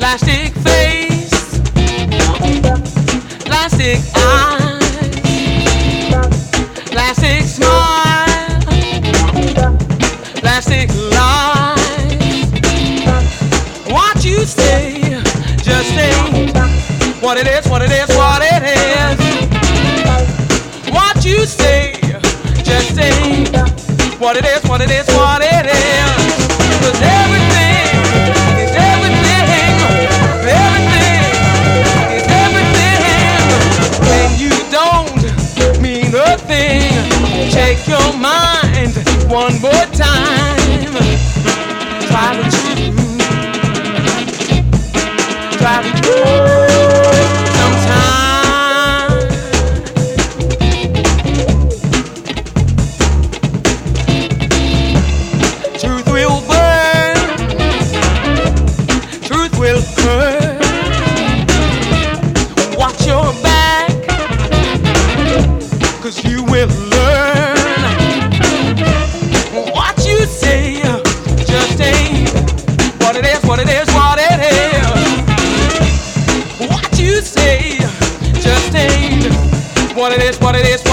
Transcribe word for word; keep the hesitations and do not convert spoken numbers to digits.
Plastic face, plastic eyes, plastic smile, plastic lies. What you say just ain't what it is, what it is, what it is. What you say just ain't what it is, what it is, what it is. 'Cause everything is everything, everything is everything. When you don't mean a thing, check your mind one more time. Try the truth, try the truth sometime. Truth will burn, truth will hurt. Watch your back, 'cause you will learn. What you say just ain't what it is, what it is, what it is. What you say just ain't what it is, what it is,